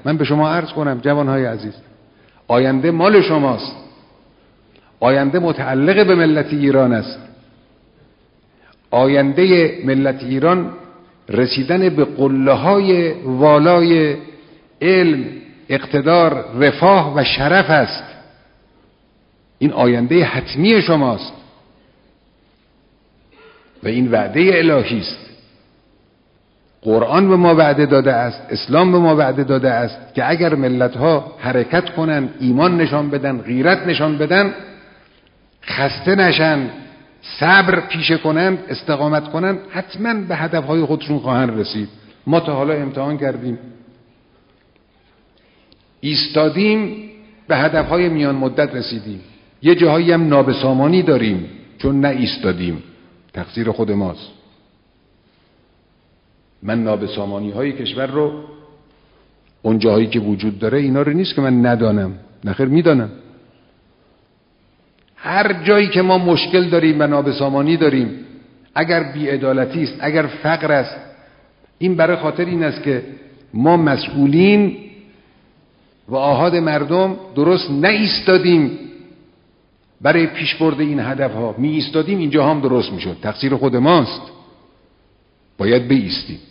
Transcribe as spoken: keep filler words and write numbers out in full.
من به شما عرض کنم جوانهای عزیز، آینده مال شماست، آینده متعلق به ملت ایران است. آینده ملت ایران رسیدن به قله‌های والای علم، اقتدار، رفاه و شرف است. این آینده حتمی شماست و این وعده الهی است. قرآن به ما وعده داده است، اسلام به ما وعده داده است که اگر ملت‌ها حرکت کنن، ایمان نشان بدن، غیرت نشان بدن، خسته نشن، صبر پیشه کنند، استقامت کنند، حتما به هدفهای خودشون خواهند رسید. ما تا حالا امتحان کردیم، ایستادیم، به هدفهای میان مدت رسیدیم. یه جاهایی هم نابسامانی داریم چون نه ایستادیم، تقصیر خود ماست. من نابسامانی های کشور رو، اون جاهایی که وجود داره، اینا رو نیست که من ندانم، نخیر میدانم. هر جایی که ما مشکل داریم و نابسامانی داریم، اگر بی‌عدالتی است، اگر فقر است، این برای خاطر این است که ما مسئولین و آحاد مردم درست نایستادیم برای پیشبرد این هدفها. می ایستادیم اینجا هم درست میشد. تقصیر خود ماست، باید بایستیم.